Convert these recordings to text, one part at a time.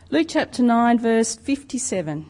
Luke chapter 9, verse 57.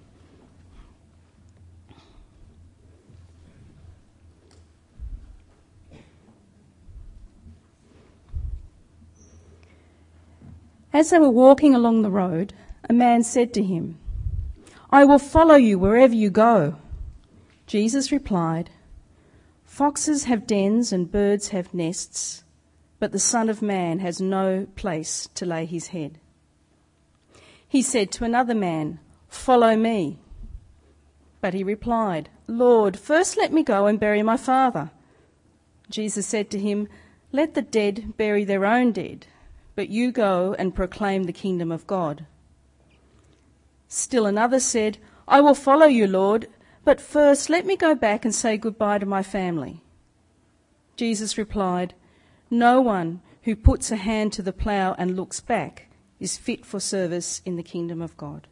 As they were walking along the road, a man said to him, "I will follow you wherever you go." Jesus replied, "Foxes have dens and birds have nests, but the Son of Man has no place to lay his head." He said to another man, "Follow me." But he replied, "Lord, first let me go and bury my father." Jesus said to him, "Let the dead bury their own dead, but you go and proclaim the kingdom of God." Still another said, "I will follow you, Lord, but first let me go back and say goodbye to my family." Jesus replied, "No one who puts a hand to the plough and looks back is fit for service in the kingdom of God."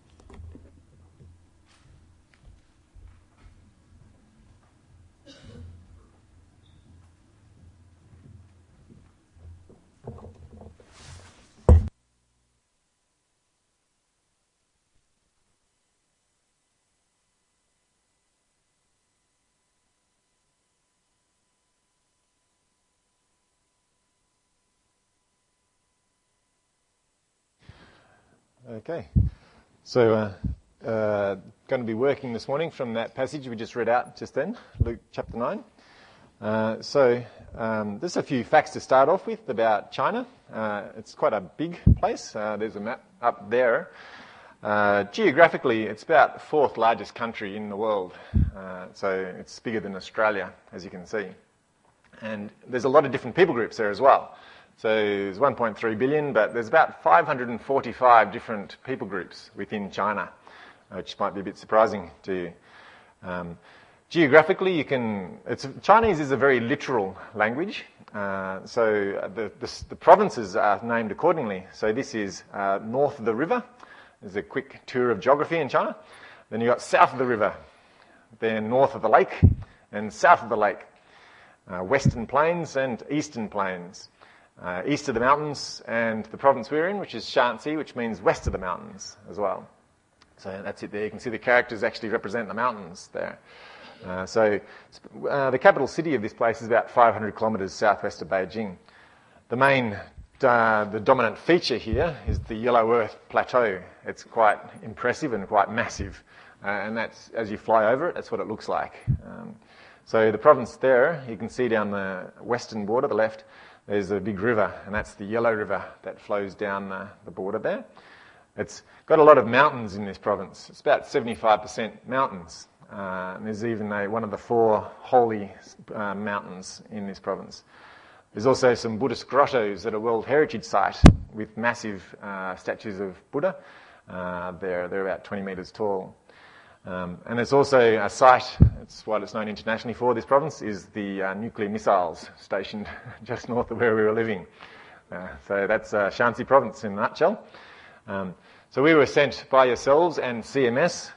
Okay, so going to be working this morning from that passage we just read out just then, Luke chapter 9. There's a few facts to start off with about China. It's quite a big place. There's a map up there. Geographically, it's about the fourth largest country in the world. So it's bigger than Australia, as you can see. And there's a lot of different people groups there as well. So there's 1.3 billion, but there's about 545 different people groups within China, which might be a bit surprising to you. Geographically, Chinese is a very literal language. So the provinces are named accordingly. So this is north of the river. There's a quick tour of geography in China. Then you've got south of the river, then north of the lake, and south of the lake. Western plains and eastern plains. East of the mountains, and the province we're in, which is Shanxi, which means west of the mountains as well. So that's it there. You can see the characters actually represent the mountains there. The capital city of this place is about 500 kilometres southwest of Beijing. The dominant feature here is the Yellow Earth Plateau. It's quite impressive and quite massive. And that's, as you fly over it, that's what it looks like. So the province there, you can see down the western border, the left, there's a big river, and that's the Yellow River that flows down the border there. It's got a lot of mountains in this province. It's about 75% mountains. And there's even one of the four holy mountains in this province. There's also some Buddhist grottos at a World Heritage Site with massive statues of Buddha. They're about 20 metres tall. And there's also a site, it's what it's known internationally for, this province, is the nuclear missiles stationed just north of where we were living. So that's Shanxi province in a nutshell. So we were sent by yourselves and CMS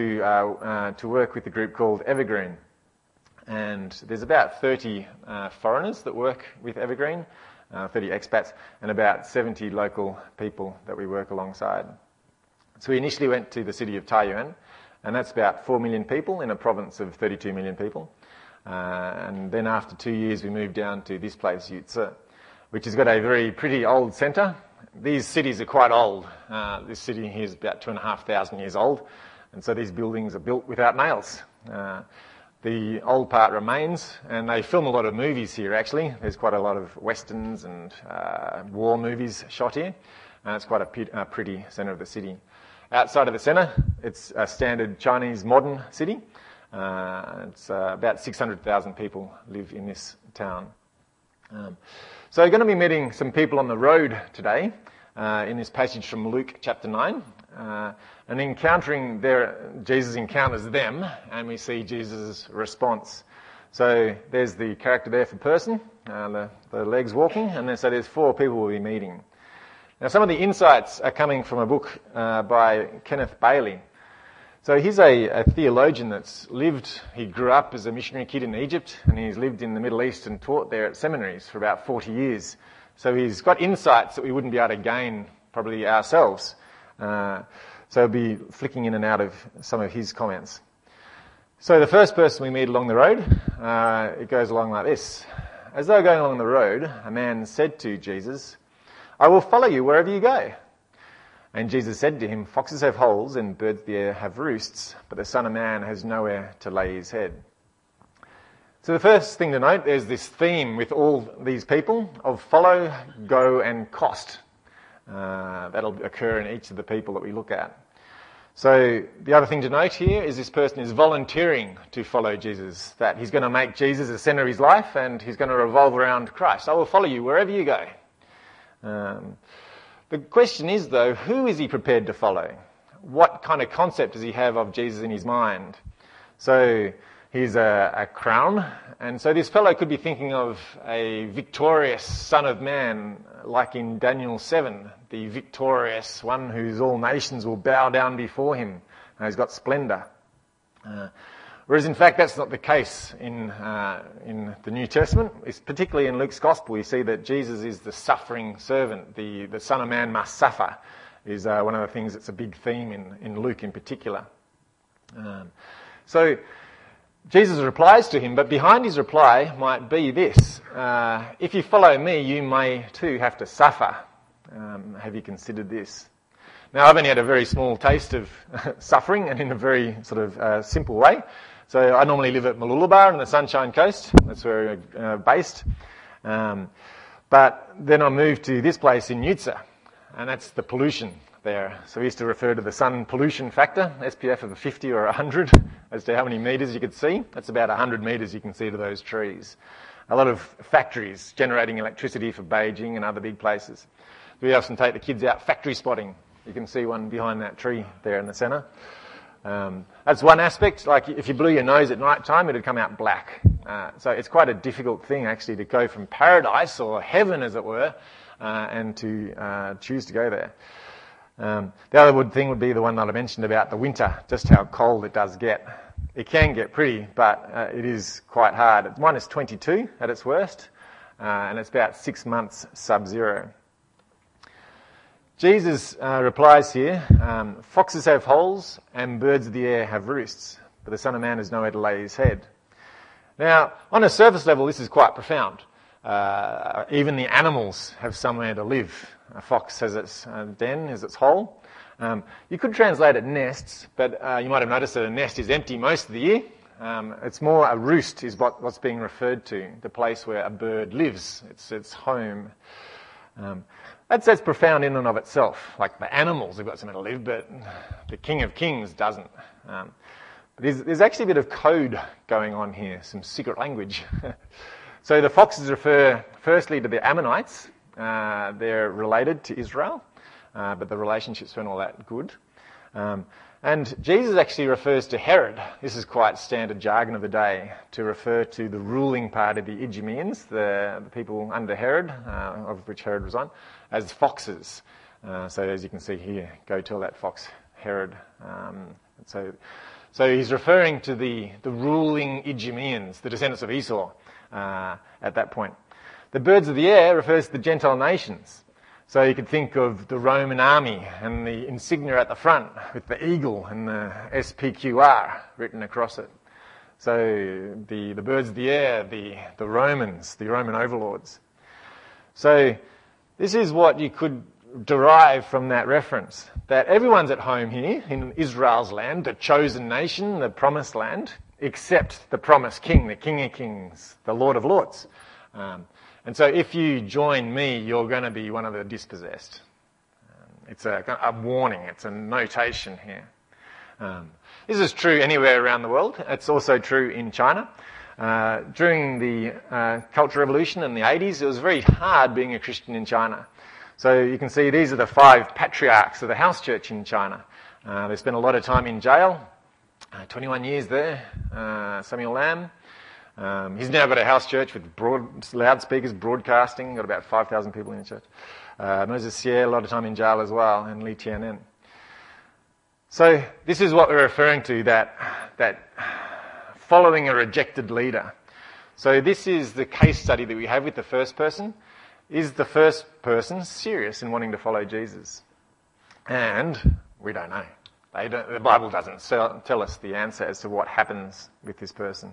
to work with a group called Evergreen. And there's about 30 foreigners that work with Evergreen, 30 expats, and about 70 local people that we work alongside. So we initially went to the city of Taiyuan, and that's about 4 million people in a province of 32 million people. And then after 2 years, we moved down to this place, Yutze, which has got a very pretty old centre. These cities are quite old. This city here is about 2,500 years old. And so these buildings are built without nails. The old part remains, and they film a lot of movies here, actually. There's quite a lot of westerns and war movies shot here. And it's quite a pretty centre of the city. Outside of the centre, it's a standard Chinese modern city. It's about 600,000 people live in this town. So we're going to be meeting some people on the road today in this passage from Luke chapter 9. And encountering Jesus encounters them, and we see Jesus' response. So there's the character there for person, the legs walking, and then so there's 4 people we'll be meeting. Now, some of the insights are coming from a book by Kenneth Bailey. So he's a theologian that's lived, he grew up as a missionary kid in Egypt, and he's lived in the Middle East and taught there at seminaries for about 40 years. So he's got insights that we wouldn't be able to gain probably ourselves. So I'll be flicking in and out of some of his comments. So the first person we meet along the road, it goes along like this. As they were going along the road, a man said to Jesus, "I will follow you wherever you go." And Jesus said to him, "Foxes have holes and birds of the air have roosts, but the Son of Man has nowhere to lay his head." So the first thing to note, there's this theme with all these people of follow, go and cost. That'll occur in each of the people that we look at. So the other thing to note here is this person is volunteering to follow Jesus, that he's going to make Jesus the centre of his life and he's going to revolve around Christ. "I will follow you wherever you go." The question is, though, who is he prepared to follow? What kind of concept does he have of Jesus in his mind? So he's a crown, and so this fellow could be thinking of a victorious Son of Man, like in Daniel 7, the victorious one whose all nations will bow down before him. He's got splendour. Whereas in fact that's not the case in the New Testament. It's particularly in Luke's Gospel, you see that Jesus is the suffering servant. The Son of Man must suffer is one of the things that's a big theme in Luke in particular. So Jesus replies to him, but behind his reply might be this: if you follow me, you may too have to suffer. Have you considered this? Now, I've only had a very small taste of suffering, and in a very sort of simple way. So I normally live at Mooloolaba on the Sunshine Coast. That's where we're based. But then I moved to this place in Nutsa, and that's the pollution there. So we used to refer to the sun pollution factor, SPF of 50 or 100, as to how many metres you could see. That's about 100 metres you can see to those trees. A lot of factories generating electricity for Beijing and other big places. We often take the kids out factory spotting. You can see one behind that tree there in the centre. That's one aspect. Like if you blew your nose at night time, it'd come out black. So it's quite a difficult thing actually to go from paradise or heaven, as it were, and to choose to go there. The other thing would be the one that I mentioned about the winter, just how cold it does get. It can get pretty, but it is quite hard. It's minus 22 at its worst, and it's about 6 months sub-zero. Jesus replies here, "Foxes have holes and birds of the air have roosts, but the Son of Man has nowhere to lay his head." Now, on a surface level, this is quite profound. Even the animals have somewhere to live. A fox has its den, has its hole. You could translate it nests, but you might have noticed that a nest is empty most of the year. It's more a roost is what's being referred to, the place where a bird lives. It's its home. That's profound in and of itself. Like the animals have got somewhere to live, but the King of Kings doesn't. But there's actually a bit of code going on here, some secret language. So the foxes refer firstly to the Ammonites. They're related to Israel, but the relationships weren't all that good. And Jesus actually refers to Herod. This is quite standard jargon of the day, to refer to the ruling part of the Idumeans, the people under Herod, of which Herod was on, as foxes. So as you can see here, go tell that fox Herod. So he's referring to the ruling Idumeans, the descendants of Esau, at that point. The birds of the air refers to the Gentile nations. So you could think of the Roman army and the insignia at the front with the eagle and the SPQR written across it. So the birds of the air, the Romans, the Roman overlords. So this is what you could derive from that reference, that everyone's at home here in Israel's land, the chosen nation, the promised land, except the promised king, the King of Kings, the Lord of Lords. And so if you join me, you're going to be one of the dispossessed. It's a warning. It's a notation here. This is true anywhere around the world. It's also true in China. During the Cultural Revolution in the 80s, it was very hard being a Christian in China. So you can see these are the 5 patriarchs of the house church in China. They spent a lot of time in jail, 21 years there. Samuel Lam. He's now got a house church with loudspeakers broadcasting, got about 5,000 people in the church. Moses Xie, a lot of time in jail as well, and Li Tianen. So this is what we're referring to, that following a rejected leader. So this is the case study that we have with the first person. Is the first person serious in wanting to follow Jesus? And we don't know. The Bible doesn't tell us the answer as to what happens with this person.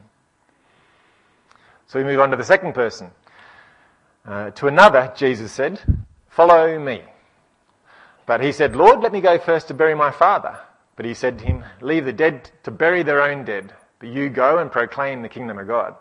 So we move on to the second person. To another, Jesus said, "Follow me." But he said, "Lord, let me go first to bury my father." But he said to him, "Leave the dead to bury their own dead, but you go and proclaim the kingdom of God."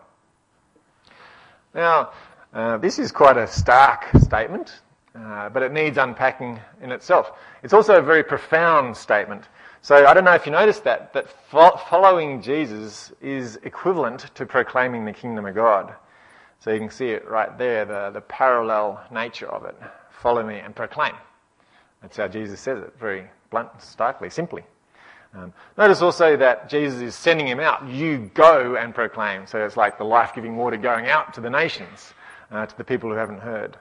Now, this is quite a stark statement, but it needs unpacking in itself. It's also a very profound statement. So I don't know if you noticed that following Jesus is equivalent to proclaiming the kingdom of God. So you can see it right there, the parallel nature of it. Follow me and proclaim. That's how Jesus says it, very blunt, starkly, simply. Notice also that Jesus is sending him out. You go and proclaim. So it's like the life-giving water going out to the nations, to the people who haven't heard.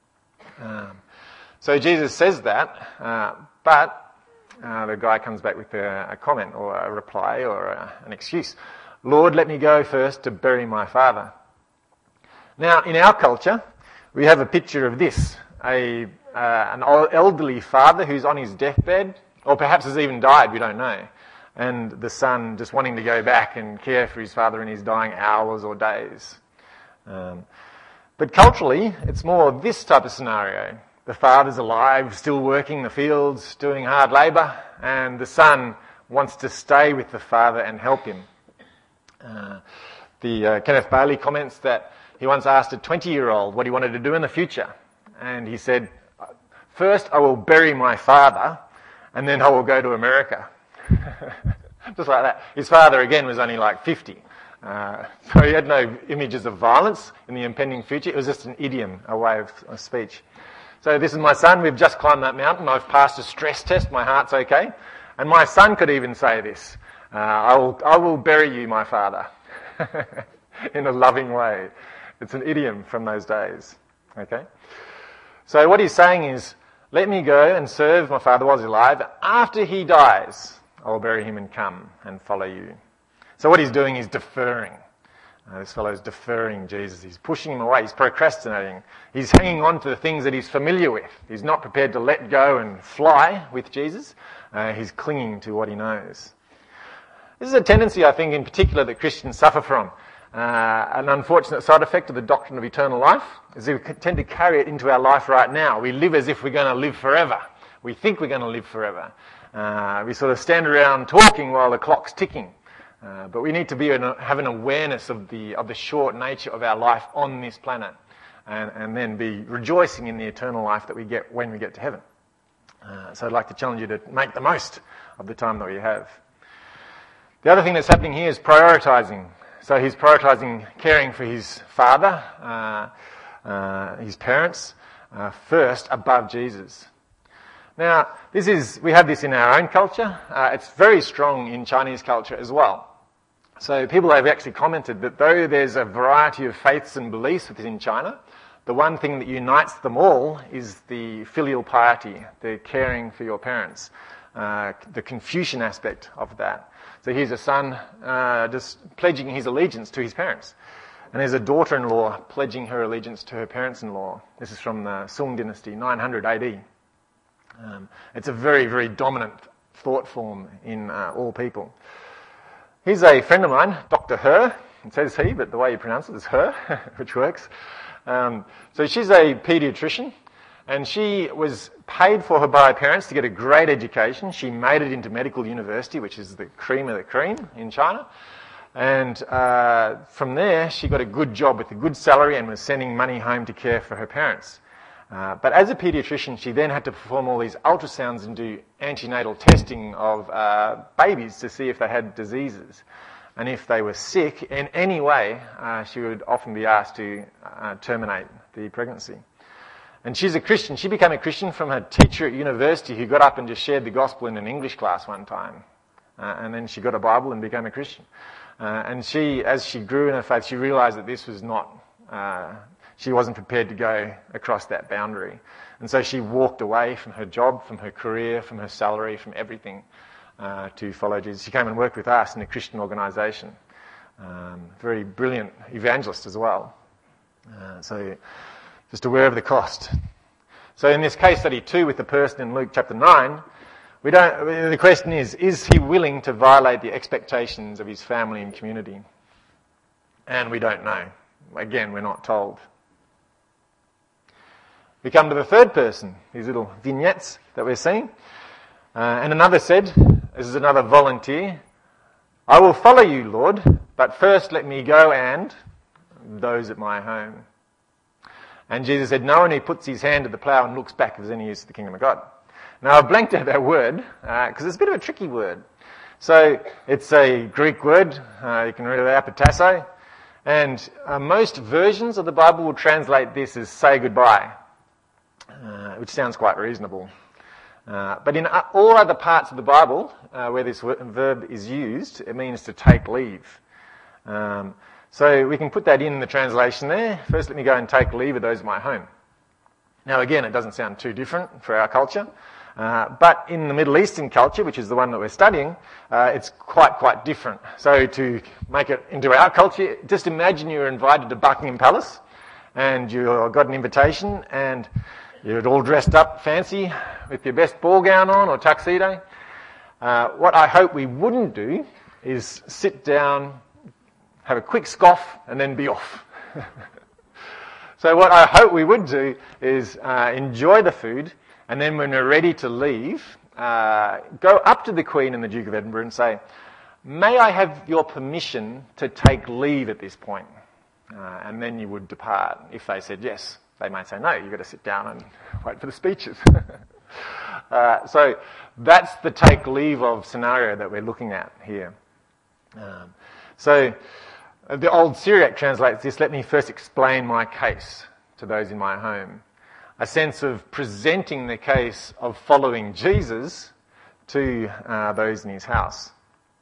So Jesus says that, but the guy comes back with a comment or a reply or an excuse. "Lord, let me go first to bury my father." Now, in our culture, we have a picture of this. An elderly father who's on his deathbed, or perhaps has even died, we don't know. And the son just wanting to go back and care for his father in his dying hours or days. But culturally, it's more this type of scenario. The father's alive, still working the fields, doing hard labour, and the son wants to stay with the father and help him. Kenneth Bailey comments that he once asked a 20-year-old what he wanted to do in the future. And he said, "First I will bury my father, and then I will go to America." Just like that. His father, again, was only like 50. So he had no images of violence in the impending future. It was just an idiom, a way of speech. So this is my son. We've just climbed that mountain. I've passed a stress test. My heart's okay. And my son could even say this. I will bury you, my father. In a loving way. It's an idiom from those days. Okay? So what he's saying is, let me go and serve my father while he's alive. After he dies, I will bury him and come and follow you. So what he's doing is deferring. This fellow's deferring Jesus. He's pushing him away. He's procrastinating. He's hanging on to the things that he's familiar with. He's not prepared to let go and fly with Jesus. He's clinging to what he knows. This is a tendency, I think, in particular that Christians suffer from. An unfortunate side effect of the doctrine of eternal life is we tend to carry it into our life right now. We live as if we're going to live forever. We think we're going to live forever. We sort of stand around talking while the clock's ticking. But we need to have an awareness of the short nature of our life on this planet, and then be rejoicing in the eternal life that we get when we get to heaven. So I'd like to challenge you to make the most of the time that we have. The other thing that's happening here is prioritising. So he's prioritising caring for his father, his parents, first above Jesus. Now, we have this in our own culture. It's very strong in Chinese culture as well. So people have actually commented that though there's a variety of faiths and beliefs within China, the one thing that unites them all is the filial piety, the caring for your parents, the Confucian aspect of that. So here's a son just pledging his allegiance to his parents. And there's a daughter-in-law pledging her allegiance to her parents-in-law. This is from the Sung dynasty, 900 AD. It's a very, very dominant thought form in all people. Here's a friend of mine, Dr. Her. It says he, but the way you pronounce it is her, which works. So she's a paediatrician, and she was paid for by her parents to get a great education. She made it into medical university, which is the cream of the cream in China. And from there, she got a good job with a good salary and was sending money home to care for her parents. But as a paediatrician, she then had to perform all these ultrasounds and do antenatal testing of babies to see if they had diseases. And if they were sick in any way, she would often be asked to terminate the pregnancy. And she's a Christian. She became a Christian from her teacher at university who got up and just shared the gospel in an English class one time. And then she got a Bible and became a Christian. And she, as she grew in her faith, she realised that this was not... she wasn't prepared to go across that boundary. And so she walked away from her job, from her career, from her salary, from everything to follow Jesus. She came and worked with us in a Christian organisation. Very brilliant evangelist as well. So just aware of the cost. So in this case study too, with the person in Luke chapter 9, The question is he willing to violate the expectations of his family and community? And we don't know. Again, we're not told. We come to the third person, these little vignettes that we're seeing. And another said, this is another volunteer, I will follow you, Lord, but first let me go and those at my home. And Jesus said, no one who puts his hand to the plough and looks back is any use to the kingdom of God. Now, I've blanked out that word because it's a bit of a tricky word. So it's a Greek word. You can read it out, apatasso. And most versions of the Bible will translate this as say goodbye, which sounds quite reasonable. But in all other parts of the Bible where this verb is used, it means to take leave. So we can put that in the translation there. First, let me go and take leave of those at my home. Now, again, it doesn't sound too different for our culture. But in the Middle Eastern culture, which is the one that we're studying, it's quite different. So to make it into our culture, just imagine you're invited to Buckingham Palace and you've got an invitation and you're all dressed up fancy with your best ball gown on or tuxedo. What I hope we wouldn't do is sit down, have a quick scoff and then be off. So what I hope we would do is enjoy the food, and then when we're ready to leave, go up to the Queen and the Duke of Edinburgh and say, may I have your permission to take leave at this point? And then you would depart. If they said yes, they might say no, you've got to sit down and wait for the speeches. So that's the take leave of scenario that we're looking at here. So the old Syriac translates this, let me first explain my case to those in my home. A sense of presenting the case of following Jesus to those in his house.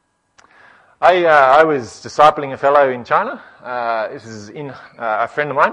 I was discipling a fellow in China. This is a friend of mine.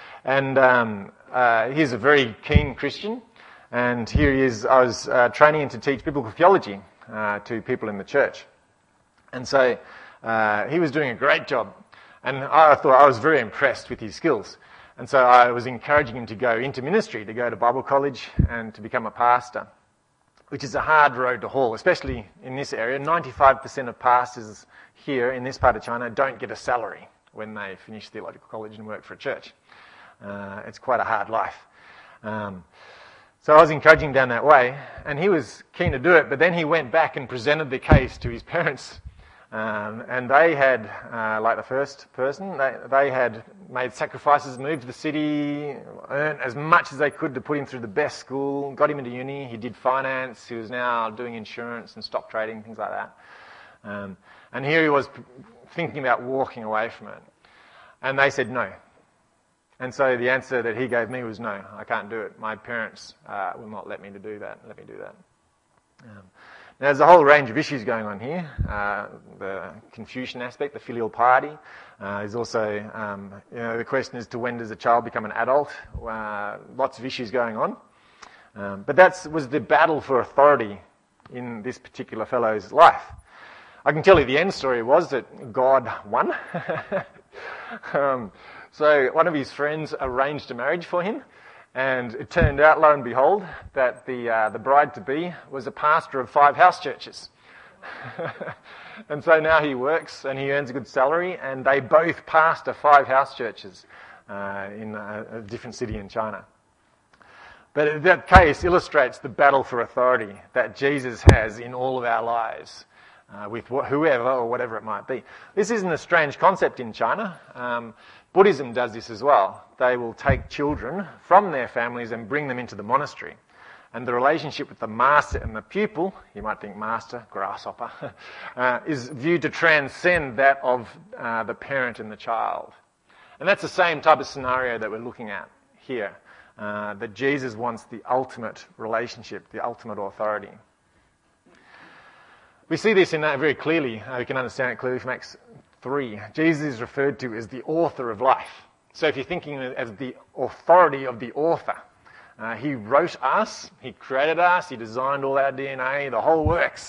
And he's a very keen Christian. And here he is, I was training him to teach biblical theology to people in the church. And so he was doing a great job. And I thought I was very impressed with his skills. And so I was encouraging him to go into ministry, to go to Bible college and to become a pastor, which is a hard road to haul, especially in this area. 95% of pastors here in this part of China don't get a salary when they finish theological college and work for a church. It's quite a hard life. So I was encouraging him down that way, and he was keen to do it, but then he went back and presented the case to his parents. And they had, like the first person, they had made sacrifices, moved to the city, earned as much as they could to put him through the best school, got him into uni, he did finance, he was now doing insurance and stock trading, things like that. And here he was thinking about walking away from it. And they said no. And so the answer that he gave me was no, I can't do it. My parents will not let me do that. Now, there's a whole range of issues going on here. The Confucian aspect, the filial piety. There's also, the question as to when does a child become an adult. Lots of issues going on. But that was the battle for authority in this particular fellow's life. I can tell you the end story was that God won. So one of his friends arranged a marriage for him. And it turned out, lo and behold, that the bride-to-be was a pastor of 5 house churches. And so now he works and he earns a good salary, and they both pastor 5 house churches in a different city in China. But that case illustrates the battle for authority that Jesus has in all of our lives, with whoever or whatever it might be. This isn't a strange concept in China. Buddhism does this as well. They will take children from their families and bring them into the monastery. And the relationship with the master and the pupil, you might think master, grasshopper, is viewed to transcend that of the parent and the child. And that's the same type of scenario that we're looking at here, that Jesus wants the ultimate relationship, the ultimate authority. We see this in that very clearly. We can understand it clearly from Acts 3. Jesus is referred to as the author of life. So if you're thinking as the authority of the author, he wrote us, he created us, he designed all our DNA, the whole works.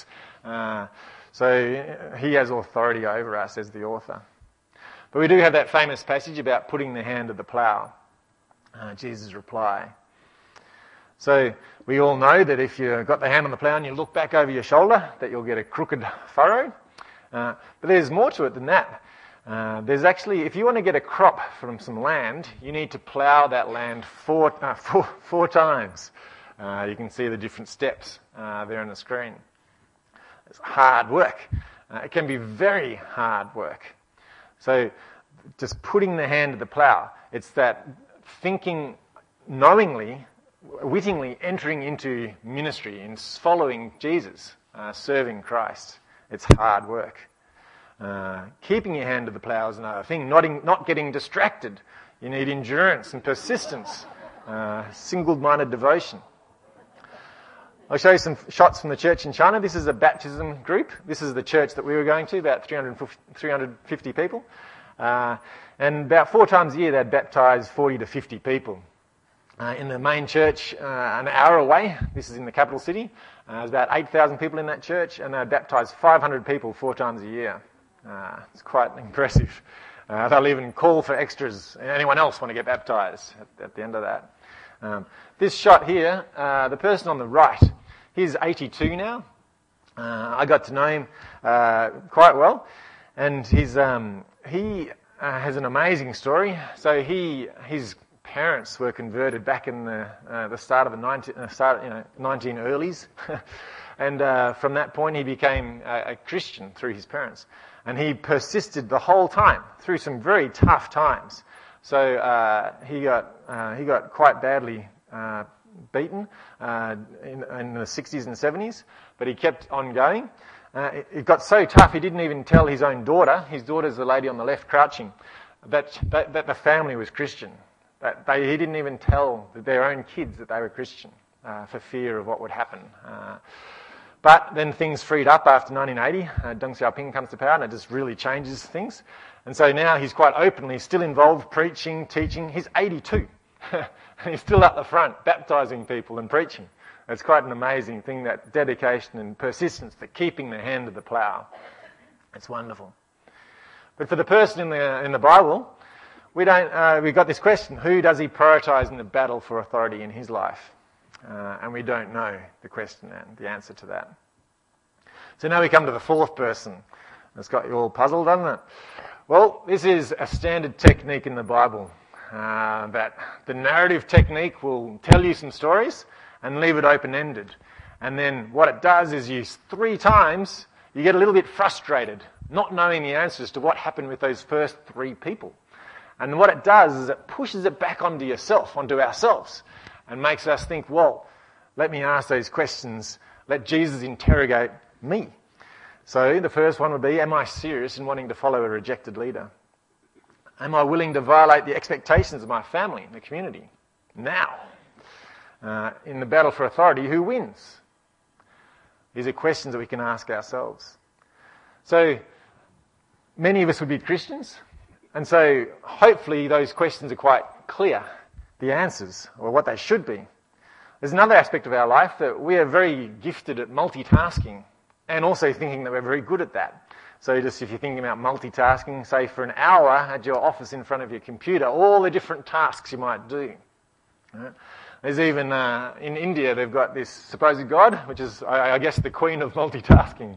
So he has authority over us as the author. But we do have that famous passage about putting the hand to the plough. Jesus' reply. So We all know that if you've got the hand on the plough and you look back over your shoulder, that you'll get a crooked furrow. But there's more to it than that. There's actually, if you want to get a crop from some land, you need to plough that land four times. You can see the different steps there on the screen. It's hard work. It can be very hard work. So just putting the hand to the plough, it's that thinking knowingly, wittingly entering into ministry and following Jesus, serving Christ. It's hard work. Keeping your hand to the plough is another thing. Not getting distracted. You need endurance and persistence. Single-minded devotion. I'll show you some shots from the church in China. This is a baptism group. This is the church that we were going to, about 350 people. And about 4 times a year they'd baptise 40 to 50 people. In the main church, an hour away, this is in the capital city, there's about 8,000 people in that church, and they'd baptise 500 people 4 times a year. It's quite impressive. They'll even call for extras. Anyone else want to get baptised at the end of that? This shot here, the person on the right, he's 82 now. I got to know him quite well, and he has an amazing story. So his parents were converted back in the start of the 1980s, and from that point he became a Christian through his parents, and he persisted the whole time through some very tough times. So he got quite badly beaten in the 60s and 70s, but he kept on going. It got so tough he didn't even tell his own daughter. His daughter's the lady on the left crouching, that the family was Christian. He didn't even tell their own kids that they were Christian for fear of what would happen. But then things freed up after 1980. Deng Xiaoping comes to power, and it just really changes things. And so now he's quite openly still involved, preaching, teaching. He's 82. And he's still up the front, baptising people and preaching. It's quite an amazing thing, that dedication and persistence, that keeping the hand of the plough. It's wonderful. But for the person in the Bible, we've got this question: who does he prioritise in the battle for authority in his life? And we don't know the question and the answer to that. So now we come to the fourth person. It's got you all puzzled, doesn't it? Well, this is a standard technique in the Bible. That the narrative technique will tell you some stories and leave it open-ended. And then what it does is 3 times you get a little bit frustrated, not knowing the answers to what happened with those first 3 people. And what it does is it pushes it back onto ourselves, and makes us think, well, let me ask those questions. Let Jesus interrogate me. So the first one would be, am I serious in wanting to follow a rejected leader? Am I willing to violate the expectations of my family and the community? Now, in the battle for authority, who wins? These are questions that we can ask ourselves. So many of us would be Christians, and so hopefully those questions are quite clear, the answers, or what they should be. There's another aspect of our life that we are very gifted at multitasking, and also thinking that we're very good at that. So just if you're thinking about multitasking, say for an hour at your office in front of your computer, all the different tasks you might do. There's even, in India, they've got this supposed God, which is, I guess, the queen of multitasking.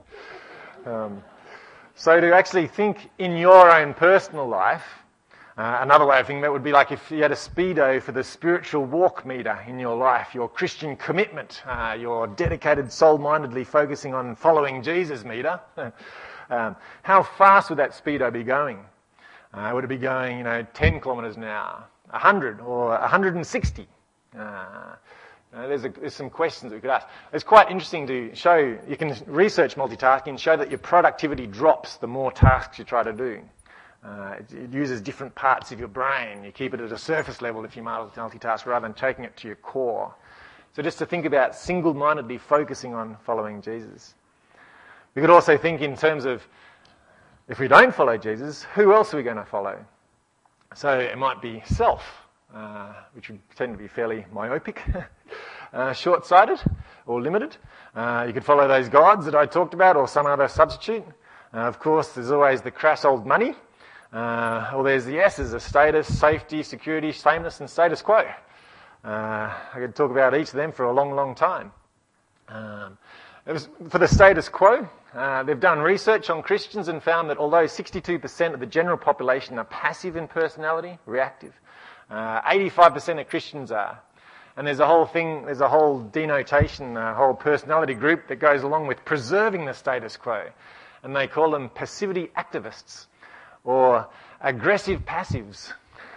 So to actually think in your own personal life, another way of thinking that would be like if you had a speedo for the spiritual walk meter in your life, your Christian commitment, your dedicated soul-mindedly focusing on following Jesus meter. How fast would that speedo be going? Would it be going, 10 kilometres an hour, 100 or 160? There's some questions that we could ask. It's quite interesting to show, you can research multitasking and show that your productivity drops the more tasks you try to do. It uses different parts of your brain. You keep it at a surface level if you multitask rather than taking it to your core. So just to think about single-mindedly focusing on following Jesus. We could also think in terms of, if we don't follow Jesus, who else are we going to follow? So it might be self, which would tend to be fairly myopic, short-sighted or limited. You could follow those gods that I talked about or some other substitute. Of course, there's always the crass old money. Or there's the S's, the status, safety, security, sameness, and status quo. I could talk about each of them for a long, long time. It was for the status quo. They've done research on Christians and found that although 62% of the general population are passive in personality, reactive, 85% of Christians are. And there's a whole denotation, a whole personality group that goes along with preserving the status quo. And they call them passivity activists or aggressive passives.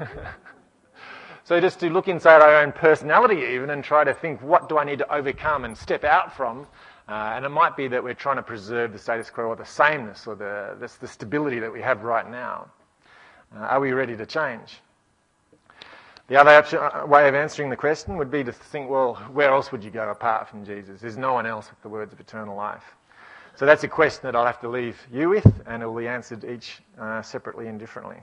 So just to look inside our own personality even and try to think, what do I need to overcome and step out from? And it might be that we're trying to preserve the status quo or the sameness or the stability that we have right now. Are we ready to change? The other way of answering the question would be to think, well, where else would you go apart from Jesus? There's no one else with the words of eternal life. So that's a question that I'll have to leave you with, and it will be answered each separately and differently.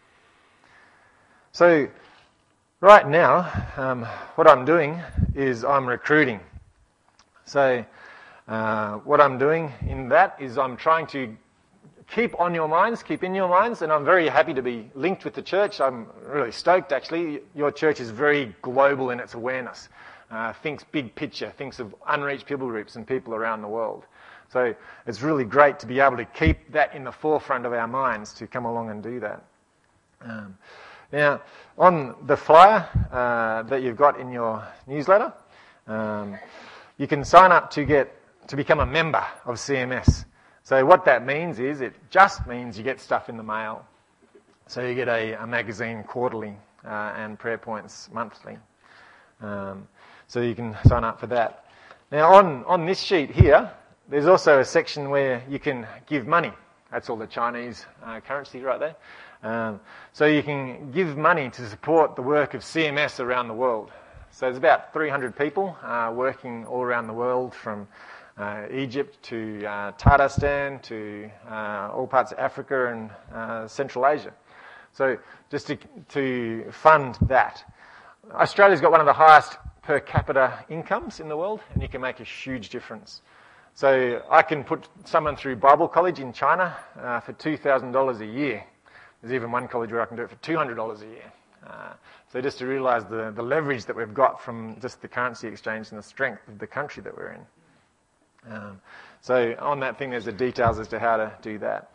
So right now, what I'm doing is I'm recruiting. So what I'm doing in that is I'm trying to keep in your minds, and I'm very happy to be linked with the church. I'm really stoked, actually. Your church is very global in its awareness. Thinks big picture, thinks of unreached people groups and people around the world. So it's really great to be able to keep that in the forefront of our minds to come along and do that. Now, on the flyer that you've got in your newsletter, you can sign up to become a member of CMS. So what that means is it just means you get stuff in the mail. So you get a magazine quarterly and prayer points monthly. So you can sign up for that. Now on this sheet here, there's also a section where you can give money. That's all the Chinese currency right there. So you can give money to support the work of CMS around the world. So there's about 300 people working all around the world, from Egypt to Tatarstan to all parts of Africa and Central Asia. So just to fund that. Australia's got one of the highest per capita incomes in the world, and you can make a huge difference. So I can put someone through Bible college in China for $2,000 a year. There's even one college where I can do it for $200 a year. So just to realise the leverage that we've got from just the currency exchange and the strength of the country that we're in. So on that thing, there's the details as to how to do that.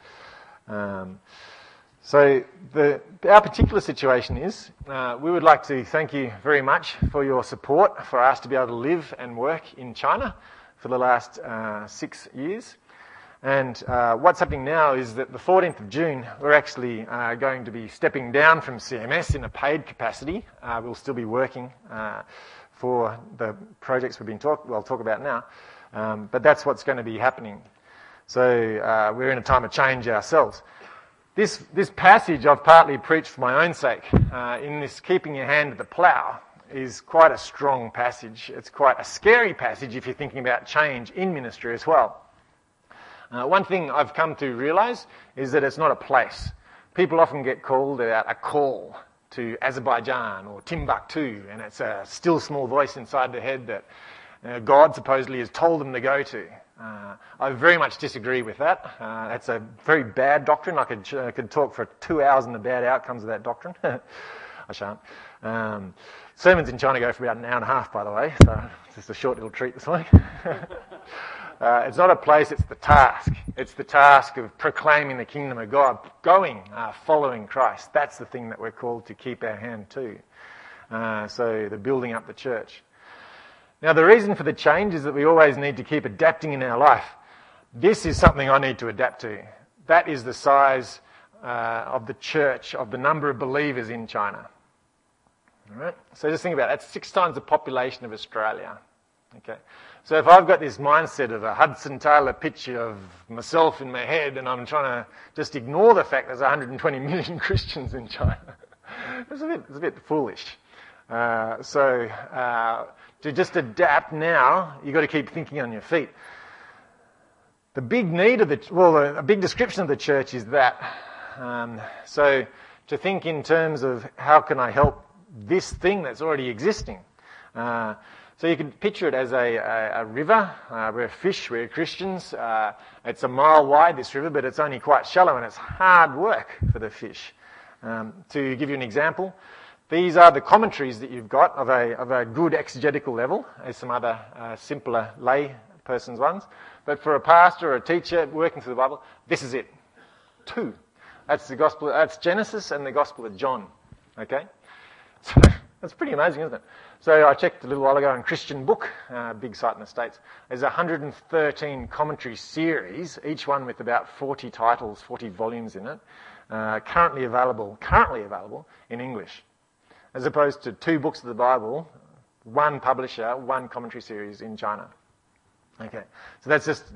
So our particular situation is, we would like to thank you very much for your support for us to be able to live and work in China for the last 6 years. And what's happening now is that the 14th of June, we're actually going to be stepping down from CMS in a paid capacity. We'll still be working for the projects we'll talk about now. But that's what's going to be happening. So we're in a time of change ourselves. This passage I've partly preached for my own sake. In this keeping your hand at the plough is quite a strong passage. It's quite a scary passage if you're thinking about change in ministry as well. One thing I've come to realise is that it's not a place. People often get called out a call to Azerbaijan or Timbuktu, and it's a still small voice inside their head that God supposedly has told them to go to. I very much disagree with that. That's a very bad doctrine. I could talk for 2 hours on the bad outcomes of that doctrine. I shan't. Sermons in China go for about an hour and a half, by the way, so it's just a short little treat this week. It's not a place, it's the task. It's the task of proclaiming the kingdom of God, following Christ. That's the thing that we're called to keep our hand to. So the building up the church. Now, the reason for the change is that we always need to keep adapting in our life. This is something I need to adapt to. That is the size of the church, of the number of believers in China. All right? So just think about it. That's 6 times the population of Australia. Okay. So if I've got this mindset of a Hudson Taylor picture of myself in my head, and I'm trying to just ignore the fact there's 120 million Christians in China, it's a bit foolish. To just adapt now, you've got to keep thinking on your feet. The big need of a big description of the church is that. So to think in terms of how can I help this thing that's already existing. So you can picture it as a river. We're fish, we're Christians. It's a mile wide, this river, but it's only quite shallow, and it's hard work for the fish. To give you an example, These are the commentaries that you've got of a good exegetical level. There's some other simpler lay person's ones. But for a pastor or a teacher working through the Bible, this is it. 2. That's the Gospel. That's Genesis and the Gospel of John. Okay? So that's pretty amazing, isn't it? So I checked a little while ago on Christian Book, big site in the States. There's 113 commentary series, each one with about 40 titles, 40 volumes in it, currently available in English. As opposed to 2 books of the Bible, 1 publisher, 1 commentary series in China. Okay, so that's just